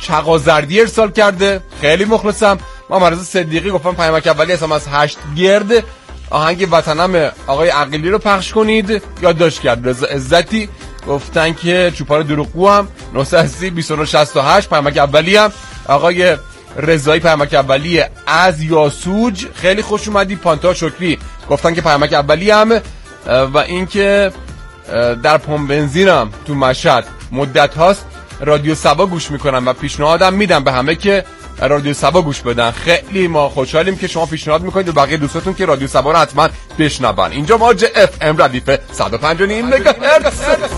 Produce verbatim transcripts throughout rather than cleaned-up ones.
چغازردی ارسال کرده، خیلی مخلصم. محمد رضا صدیقی گفتن پیامک اولی اسم از هشت گرد آهنگ وطنم آقای عقیلی رو پخش کنید. یادداشت کرد. رضا عزتی گفتن که چوپان دروغگو هم نه صفر سه بیست و نه شصت و هشت پیامک اولی هم. آقای رضایی پیامک اولی از یاسوج خیلی خوش اومدی. پانتا شکری گفتن که پیامک اولی هم. و اینکه در پمپ بنزینم تو مشهد مدت هاست رادیو سبا گوش میکنم و پیشنهادم میدم به همه که رادیو سبا گوش بدن. خیلی ما خوشحالیم که شما پیشنهاد میکنید و بقیه دوستاتون که رادیو سبا رو حتما بشنون. اینجا موج اف ام ردیف صد و پنج و نیم مگاهرتز.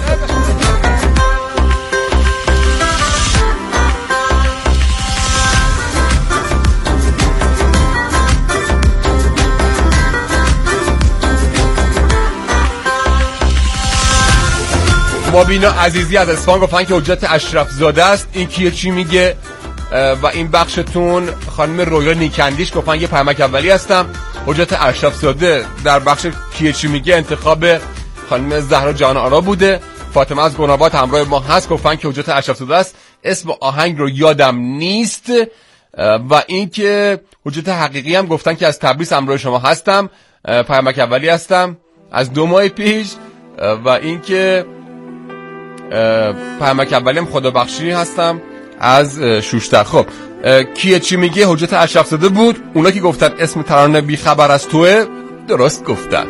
مبینا عزیزی از اصفهان گفتن که حجت اشرف زاده است. این کیه چی میگه؟ و این بخشتون خانم رویا نیکندیش گفتن یه پیامک اولی هستم. حجت اشرف زاده در بخش کیه چی میگه انتخاب خانم زهرا جان آرا بوده. فاطمه از گناباد همراه ما هست گفتن که حجت اشرف زاده است. اسم آهنگ رو یادم نیست. و این که حجت حقیقی هم گفتن که از تبریز همراه شما هستم. پیامک اولی هستم از دو ماه پیش. و این که پیامک اولی هم خدا بخشی هستم از شوشتر. خب کیه چی میگه حجت اشرف زاده بود. اونا که گفتن اسم ترانه بی خبر از توه درست گفتن.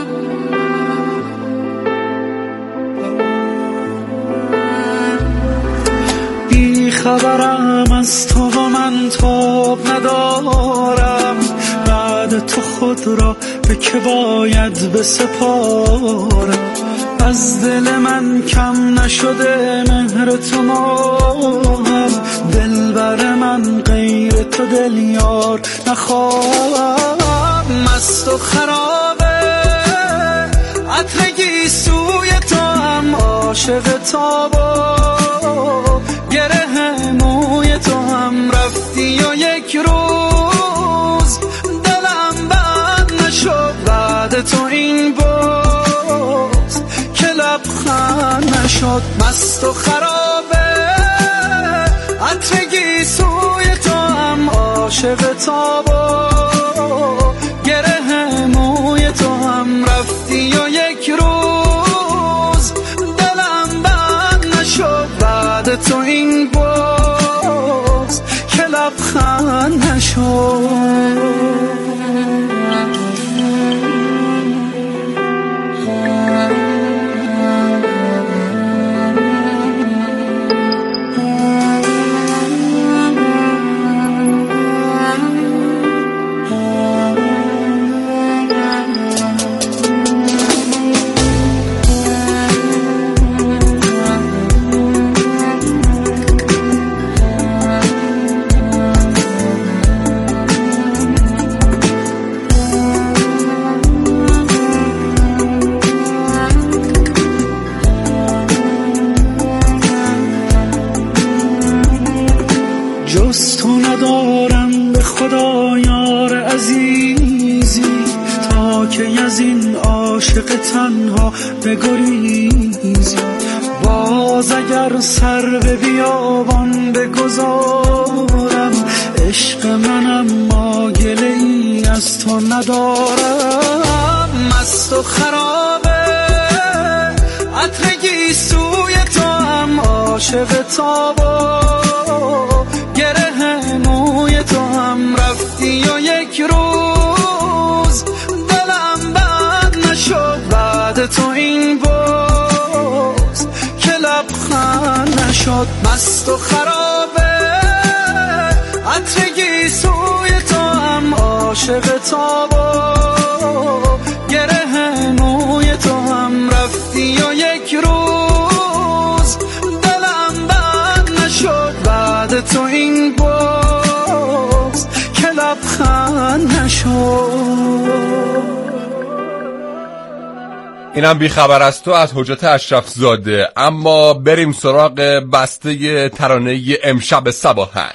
بی خبرم از تو و من تاب ندارم، بعد تو خود را به که باید بسپارم. از دل من کم نشده مهر تو ماهم، دلبر من غیر تو دل یار نخواهم. مست و خرابه عطر سوی تو هم عاشق تابا، گره موی تو هم رفتی و یک روز دلم بند نشد بعد تو این باز که لبخند نشد. مست و خرابه عطر سوی تو هم عاشق تابا، گره موی تو هم رفتی و یک روز دلم بند نشد بعد تو این باز که لبخند نشد. جز تو ندارم به خدا یار عزیزی، تا که از این عاشق تنها بگریزی. باز اگر سر به بیابان بگذارم، عشق منم ما گله ای از تو ندارم. مست و خرابه عطر سوی تو هم عاشق تابا، گره موی تو هم رفتی و یک روز دلم بند نشد بعد تو این باز که لبخند نشد. مست و خرابه عطر سوی تو هم عاشق تابا، گره موی تو هم رفتی و یک روز دلم بند نشد بعد تو این باز که لبخند نشد. اینم بی خبر از تو از حجت اشرف زاده. اما بریم سراغ بسته ترانه امشب صباهنگ.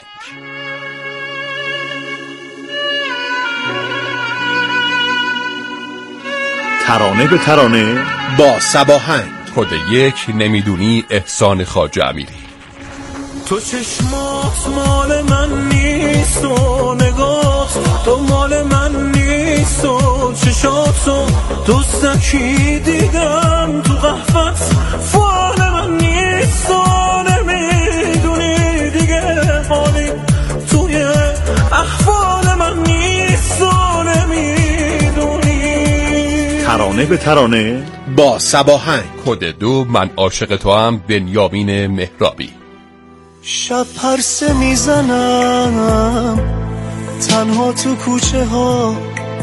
ترانه به ترانه با صباهنگ. کد یک نمیدونی احسان خواجه امیری. تو چشمات مال من نیست و نگات تو مال من نیست و چشاتو دوستکی دیدم تو قهوت فال من نیست و نمیدونی دیگه حالی توی احوال من نیست و نمیدونی. ترانه به ترانه با صباهنگ. کد دو من عاشق تو هم بنیامین مهرابی. شب پرسه میزنم تنها تو کوچه ها،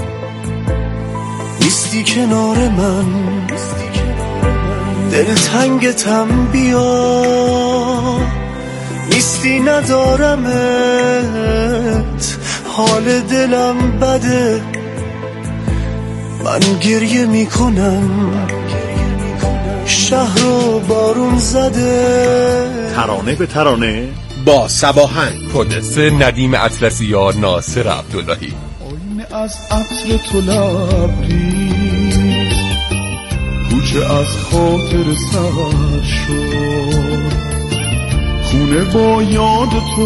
نیستی کنار من دلتنگتم بیا، نیستی ندارمت حال دلم بده، من گریه میکنم شهر و بارون زده. ترانه به ترانه با صباهنگ. کد سه ندیم اطلسی یا ناصر عبداللهی. آینه از عطر تو لبریز، کوچه از خاطر سر شد، خونه با یاد تو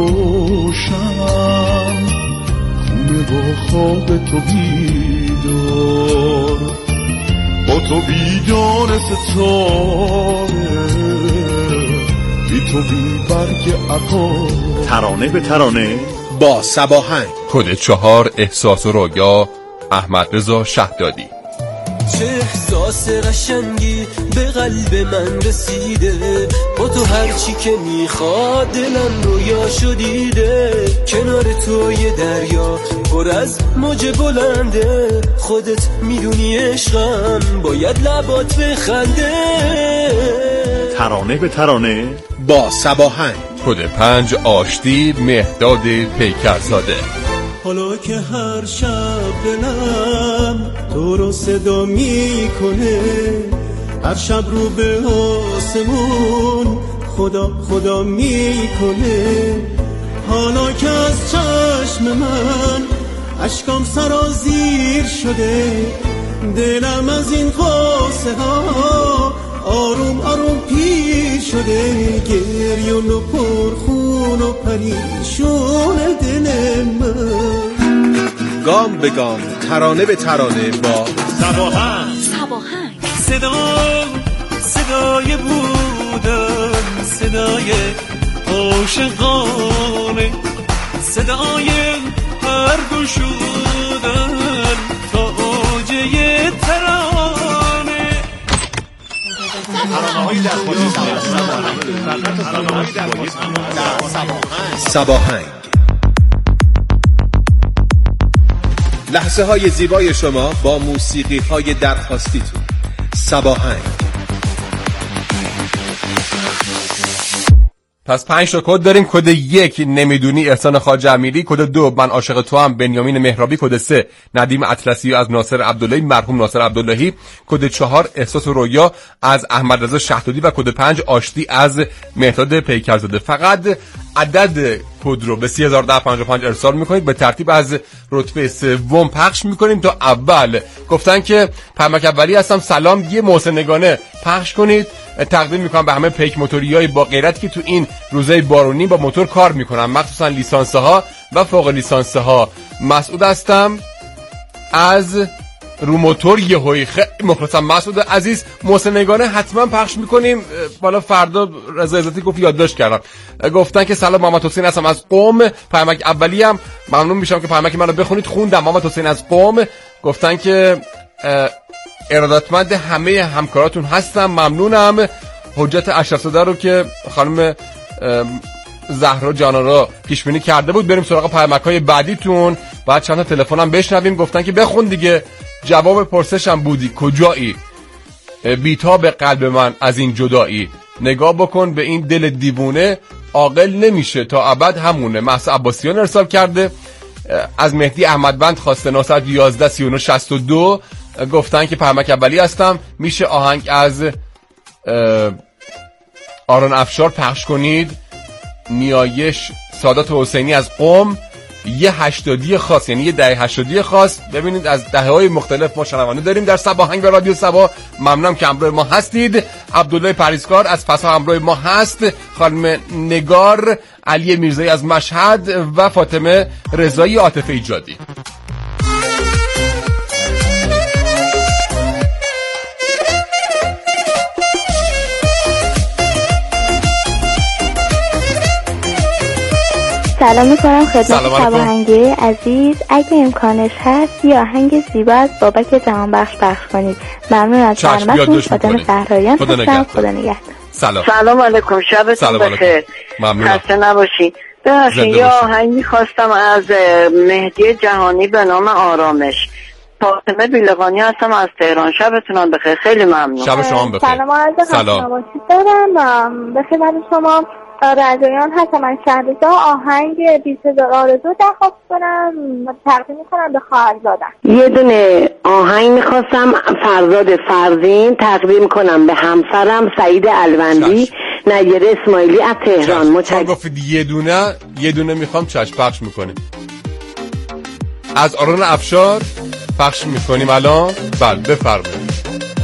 روشن، خونه با خواب تو بیدار، با تو بیدار ستاره، بی تو بی برگ عقار. ترانه به ترانه با صباهنگ. کد چهار احساس و رویا احمد رضا شهدادی. چه احساس قشنگی به قلب من رسیده، با تو هرچی که میخواد دلم رویا شدیده، کنار تو یه دریا پر از موج بلنده، خودت میدونی عشقم باید لبات بخنده. ترانه به ترانه با صباهنگ. کد پنج آشتی مهداد پیکرزاده. حالا که هر شب دلم تو رو صدا میکنه، هر شب رو به آسمون خدا خدا میکنه، حالا که از چشم من اشکام سرازیر شده، دلم از این قصه ها آروم آروم پیر شده، گریون و پرخون و پریشون دل من. گام به گام ترانه به ترانه با صباهنگ. صباهنگ. صدا صدای بودن، صدای عاشقانه، صدای هر گشودن تا اوجه ترانه. صباهنگ. لحظه های زیبای شما با موسیقی های درخواستیتون. صباهنگ. پس پنج تا کد داریم. کد یک نمیدونی احسان خواجه امیری، کد دو من عاشق تو هم بنیامین مهرابی، کد سه ندیم اطلسی از ناصر عبداللهی مرحوم ناصر عبداللهی، کد چهار احساس و رویا از احمد رضا شهدادی و کد پنج آشتی از مهداد پیکرزاده. فقط عدد کد رو به سی هزار و ده و پنجاه و پنج ارسال میکنید، به ترتیب از رتبه سوم پخش میکنیم تا اول. گفتن که پیامک اولی هستم سلام یه محسنگانه پخش کنید، تقدیم میکنم به همه پیک موتوریای با غیرت که تو این روزای بارونی با موتور کار میکنن، مخصوصا لیسانس ها و فوق لیسانس ها. مسعود هستم از رو موتور یهویی. خیلی مخلصم مسعود عزیز. محسنگانه حتما پخش میکنیم. بالا فردا رضا عزتی گفت یادداشت کردم، گفتن که سلام محمد حسین هستم از قم، پیامک اولی هم ممنون میشم که پیامک منو بخونید. خوندم محمد حسین از قم. گفتن که ارادتمند همه همکاراتون هستم، ممنونم. حجت اشرف صدا رو که خانم زهرا جانارا پیشبینی کرده بود. بریم سراغ پیامک‌های بعدیتون، بعد چند تا تلفنم بشنویم. گفتن که بخون دیگه، جواب پرسشم بودی کجایی، بی‌تاب قلب من از این جدایی، نگاه بکن به این دل دیوونه، عاقل نمیشه تا ابد همونه. محسا عباسیان ارسال کرده. از مهدی احمدبند خواسته نه یک یک سی و نه شصت و دو. گفتن که پیامک اولی هستم، میشه آهنگ از آرون افشار پخش کنید. نیایش سادات حسینی از قم. یه هشتادی خاص، یعنی یه دهه هشتادی خاص. ببینید از دهه‌های مختلف ما شنونده داریم در صبا هنگ و رادیو صبا. ممنونم که همراه ما هستید. عبدالله پریزکار از فسا همراه ما هست، خانم نگار، علی میرزایی از مشهد و فاطمه رضایی عاطفه ایجادی. سلام میکنم خدمت شباهنگی عزیز. اگه امکانش هست یه آهنگ زیبا از بابک جهانبخش پخش کنید. ممنون از برنامه‌تون. فاطمه زهرایان هستم. خدا نگهدار. سلام. سلام علیکم. شبتون بخیر. ممنونم. خسته نباشید. ببخشید یه آهنگی خواستم از مهدی جهانی به نام آرامش. فاطمه بیلقانی هستم از تهران. شبتون بخیر. خیلی ممنون. شب شما بخیر. سلام عرض سلام. دارم به خدمت شما رادیویان هستم از شهرزا. آهنگ بیست هزار آرزو درخواست کنم تقدیم میکنم به خواهرزادم. یه دونه آهنگ میخواستم فرزاد فرزین تقدیم کنم به همسرم سعید الوندی نیر اسماعیلی از تهران. متشکرم. گفتید یه دونه یه دونه میخوام چشم پخش میکنیم از آرون افشار پخش میکنیم الان. بله بفرمایید.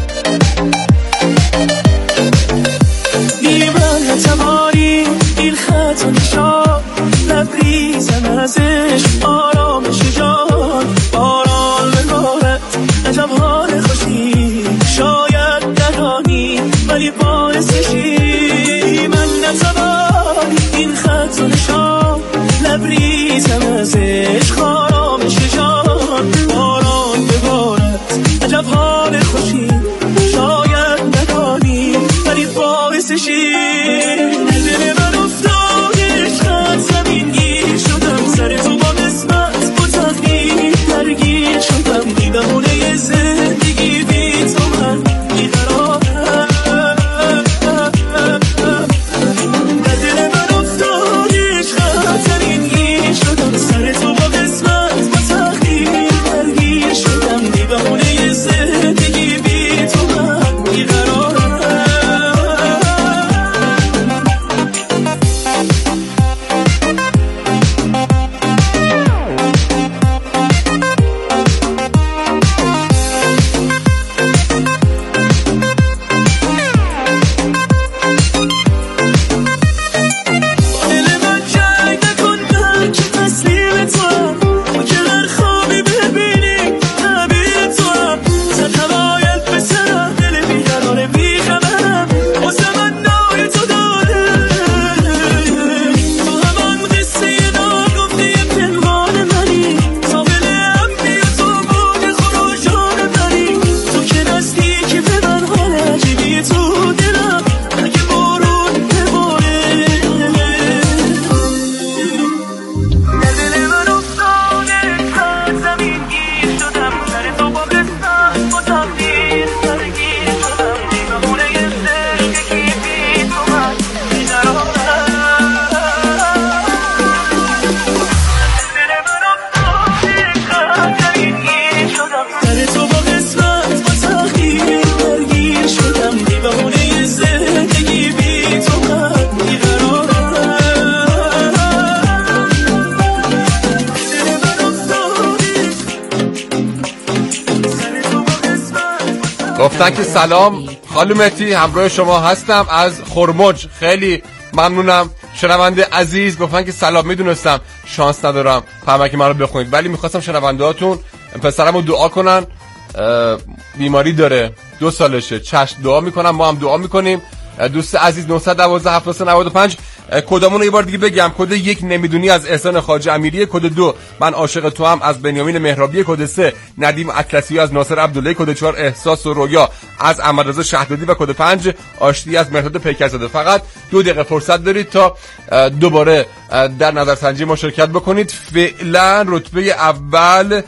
دیوان تماری این خط و نشان لبریزم ازش آرامش جان باران ببارد عجب حال خوشی شاید ندانی ولی باعثشی من نتوانی این خط و نشان لبریزم ازش آرامش جان باران ببارد عجب حال خوشی شاید ندانی ولی باعثشی دل من افتادش خط زمین گیر شدم سر تو با قسمت با تقدیر درگیر شدم دیوانه زندگی بی تو من بیقرارم دل من افتادش خط زمین گیر شدم سر تو با قسمت با تقدیر درگیر شدم دیوانه زندگی بی تو من بیقرارم. گفتن که سلام خانم مهدی همراه شما هستم از خرمج. خیلی ممنونم. شنونده عزیز گفتن که سلام، میدونستم شانس ندارم پیامک من رو بخونید ولی میخواستم شنونده هاتون پسرم رو دعا کنن. بیماری داره، دو سالشه. چشم دعا میکنم، ما هم دعا میکنیم. دوست عزیز نه یک دو هفت سه نه پنج کدامون رو یه بار دیگه بگم. کد یک نمیدونی از احسان خواجه امیری، کد دو من عاشق تو هم از بنیامین مهرابی، کد سه ندیم اطلسی از ناصر عبدالله، کد چهار احساس و رویا از احمدرضا شهدادی و کد پنج آشتی از مهرداد پیکرزاده. فقط دو دقیقه فرصت دارید تا دوباره در نظرسنجی ما شرکت بکنید. فعلا رتبه اول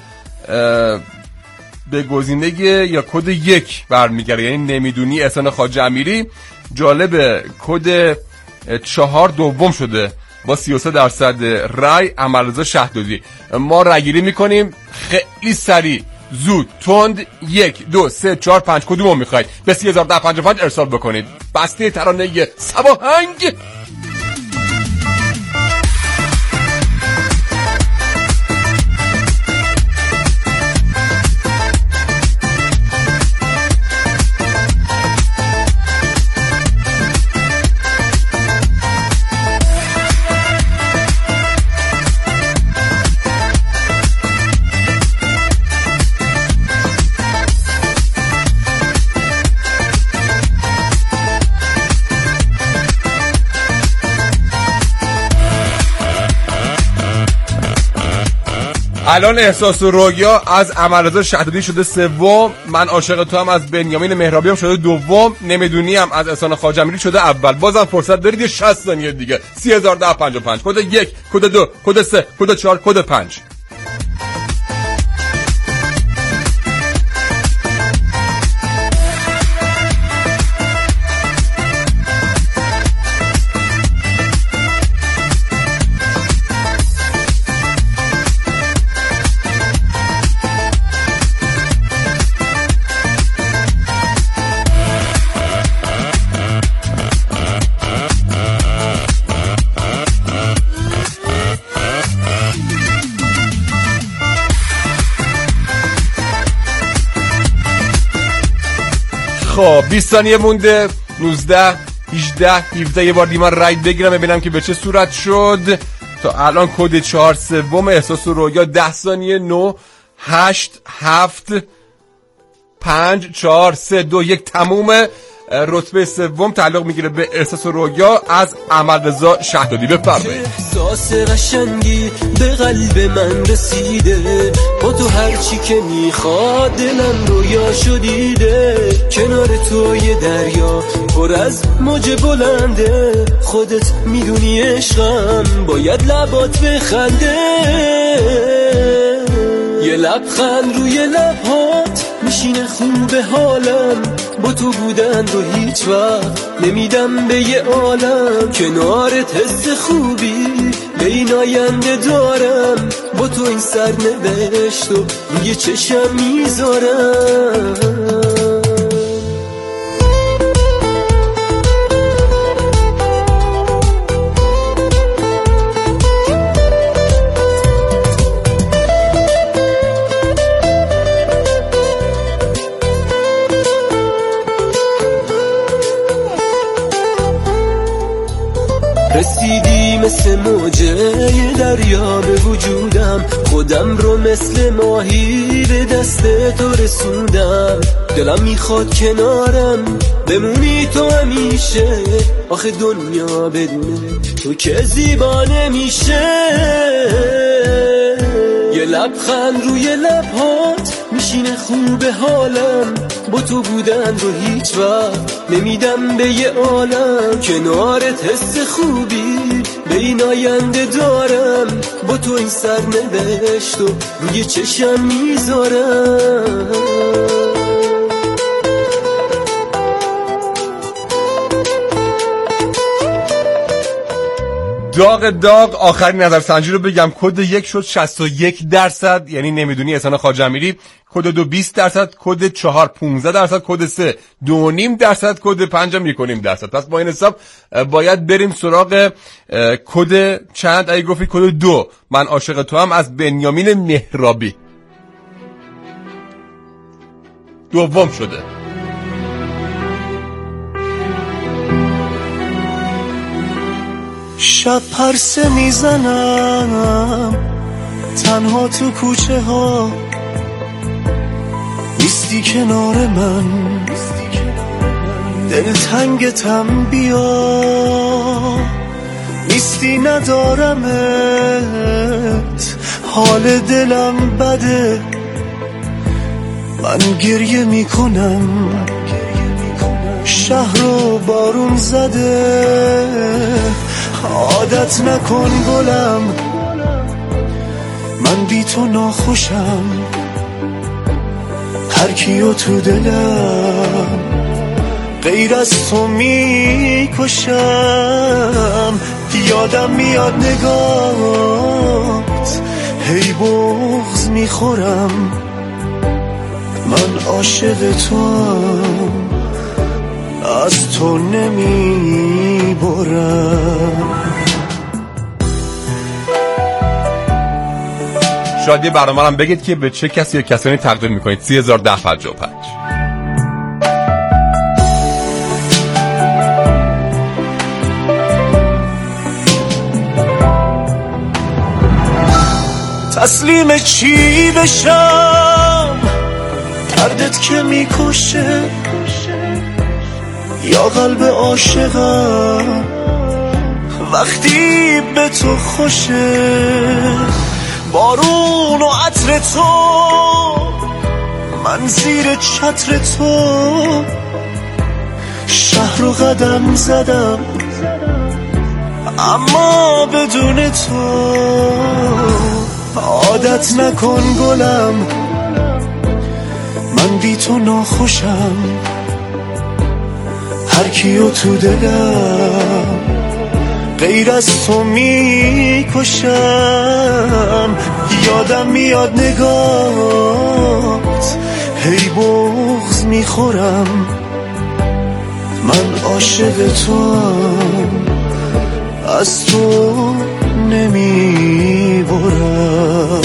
به گزینه یا کد یک برمیگرده، یعنی نمیدونی احسان خواجه امیری. جالبه کد چهار دوم شده با سی و سه درصد رای احمدرضا شهدادی. ما رای گیری میکنیم خیلی سریع، زود، تند. یک دو سه چهار پنج کدومو میخواید به سی هزار ده پنج پنج ارسال بکنید. بسته ترانه صباهنگ. الان احساس و رویا از امررضا شهدادی شده سوم، من عاشق تو هم از بنیامین مهرابی هم شده دوم، نمیدونی هم از احسان خواجه امیری شده اول. بازم فرصت دارید یه شصت ثانیه دیگه. سی هزار و ده پنجاه و پنج کد یک، کد دو، کد سه، کد چهار، کد پنج. خب بیست ثانیه مونده. نوزده، هجده، هفده. یه بار دیگه من رای بگیرم ببینم که به چه صورت شد. تا الان کد چهار سوم احساس و رویا. ده ثانیه. نه، هشت، هفت، پنج، چهار، سه، دو، یک. تمومه. رتبه سوم تعلق میگیره به احساس و رویا از امررضا شهدادی. بفرمایید. احساس قشنگی به قلب من رسیده، با تو هرچی که میخواد دلم رویا شدیده، کنار تو یه دریا پر از موج بلنده، خودت میدونی عشقم باید لبات بخنده، یه لبخند روی لبهات میشینه خوب حالم، با تو بودن رو هیچ وقت نمیدم به یه عالم، کنارت حس خوبی به این آینده دارم، با تو این سرنوشت رو روی چشم میذارم. رسیدی مثل موجه دریا به وجودم، خودم رو مثل ماهی به دست تو رسوندم، دلم میخواد کنارم بمونی تو همیشه، آخه دنیا بدونه تو که زیبا نمیشه، یه لبخند روی لبهات میشینه خوب حالم، با تو بودن رو هیچ وقت نمیدم به یه عالم، کنارت حس خوبی به این آینده دارم، با تو این سرنوشت رو روی چشم میذارم. داغ داغ آخرین نظرسنجی رو بگم. کد یک شد شصت و یک درصد، یعنی نمیدونی احسان خواجه امیری. کد دو بیست درصد، کد چهار پانزده درصد، کد سه دو و نیم درصد، کد پنج هم یک و نیم درصد. پس با این حساب باید بریم سراغ کد چند؟ اگه گفتی کد دو، من عاشق تو هم از بنیامین مهرابی. دوم شده. شب پرسه میزنم تنها تو کوچه ها، نیستی کنار من، دلتنگتم بیا، نیستی ندارمت، حال دلم بده، من گریه میکنم، شهر رو بارون زده، عادت نکن گلم، من بی تو ناخوشم، هر کیو تو دلم غیر از تو میکشم، یادم میاد نگات هی بغض میخورم، من عاشق توام از تو نمیبرم. شاید یه برنامه هم بگید که به چه کسی یا کسانی تقدیم میکنید. سی هزار و ده پنجاه و پنج. تسلیم چی بشم؟ دردت که میکشه یا قلب عاشقم وقتی به تو خوشه؟ بارون و عطر تو، من زیر چتر تو شهر رو قدم زدم، اما بدون تو. عادت نکن گلم، من بی تو ناخوشم، هر کیو تو دلم غیر از تو میکشم. یادم میاد نگات، هی بغض میخورم، من عاشق توام، از تو نمیبرم.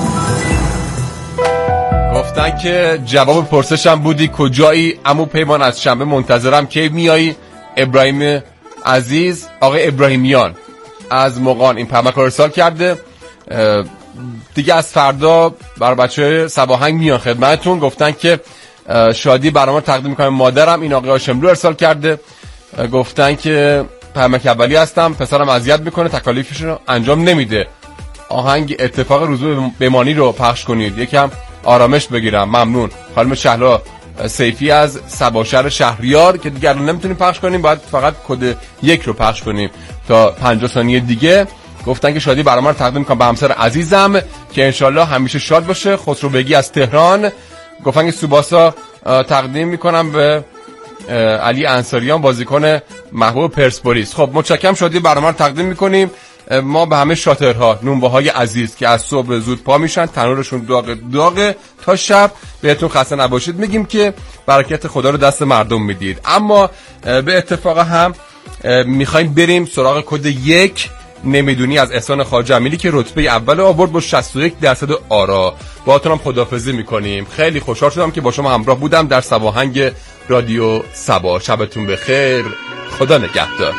گفتن که جواب پرسشم بودی کجایی، عمو پیمان از شنبه منتظرم کی میایی. ابراهیم عزیز، آقای ابراهیمیان از مقان این پیامک رو ارسال کرده. دیگه از فردا برای بچه‌های سباهنگ میان خدمتتون. گفتن که شادی برنامه رو تقدیم میکنم مادرم، این آقای هاشملو ارسال کرده. گفتن که پیامک اولی هستم، پسرم اذیت میکنه، تکالیفش رو انجام نمیده، آهنگ اتفاق روزو بمانی رو پخش کنید، یکم آرامش بگیرم، ممنون. خانم شهلا سیفی از سباشر شهریار که دیگه الان نمیتونیم پخش کنیم، باید فقط کد یک رو پخش کنیم تا پنجاه ثانیه دیگه. گفتن که شادی برنامه رو تقدیم میکنم به همسر عزیزم که انشالله همیشه شاد باشه. خسرو بگی از تهران. گفتن که سوباسا تقدیم میکنم به علی انصاریان، بازیکن محبوب پرسپولیس. خب متشکرم شادی برنامه رو تقدیم میکنیم. ما به همه شاترها، نونباهای عزیز که از صبح زود پا میشن، تنورشون داغ داغ تا شب، بهتون خسته نباشید میگیم که برکت خدا رو دست مردم میدید. اما به اتفاق هم میخوایم بریم سراغ کد یک نمیدونی از احسان خواجه امیلی که رتبه اول آورد با شصت و یک درصد آرا. باهاتون هم خداحافظی میکنیم. خیلی خوشحال شدم که با شما همراه بودم در سباهنگ رادیو سبا. شبتون بخیر، خدا نگهدار.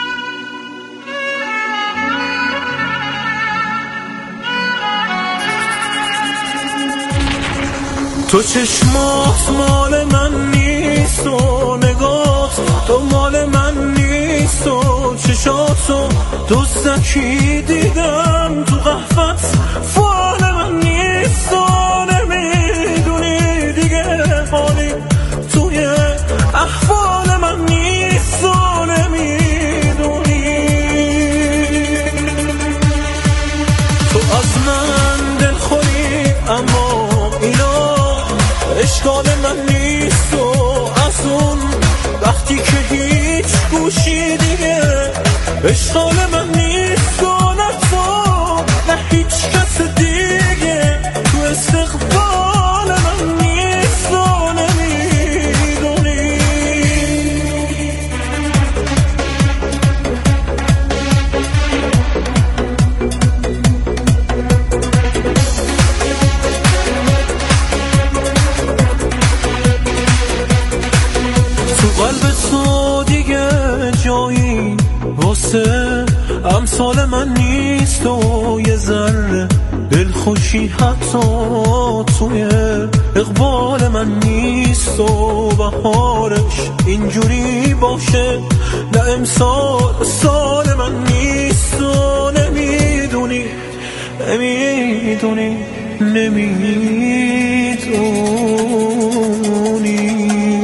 تو چشمات مال من نیست و نگات تو مال من نیست و چشاتو دوستکی دیدم تو قهفت فال من نیست و نمیدونی دیگه حالی توی احوال من نیست و نمیدونی تو از من دل خوری اما اینا اشکال من نیست و از اون وقتی که هیچ گوشی دیگه اشکال من نیست و نه تو نه هیچ کس دیگه تو استقبال من نیست و نمیدونی جایی واسه امثال من نیست و یه ذره دلخوشی حتی توی اقبال من نیست و بهارش اینجوری باشه نه امسال سال من نیست و نمیدونی نمیدونی نمیدونی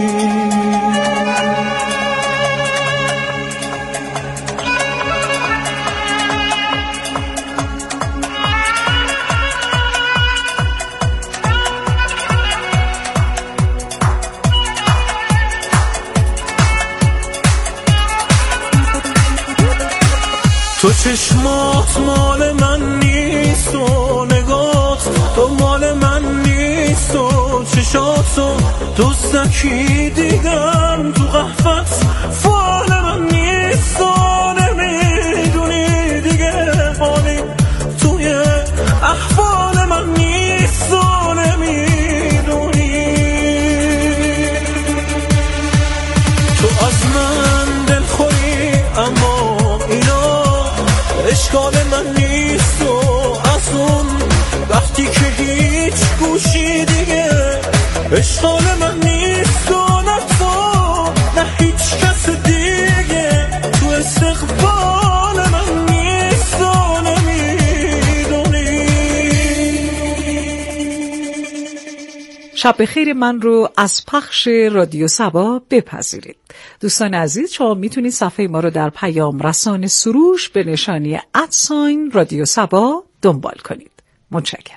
تو چشمات مال من نیست و نگات تو مال من نیست و چشاتو دوستکی دیدم تو قهفت فال من نیست و نمیدونی دیگه حالی توی احوال من نیست و نمیدونی تو از من دل خوری اما اینا اشکال من نیست و از اون وقتی که هیچ گوشی دیگه اشکال من نیست و نه تو نه هیچ کس دیگه تو استقبال من نیست و نمیدونی شب بخیر من رو از پخش رادیو سبا بپذیرید. دوستان عزیز، شما میتونید صفحه ما رو در پیام رسان سروش به نشانی ادساین رادیو سبا دنبال کنید. متشکرم.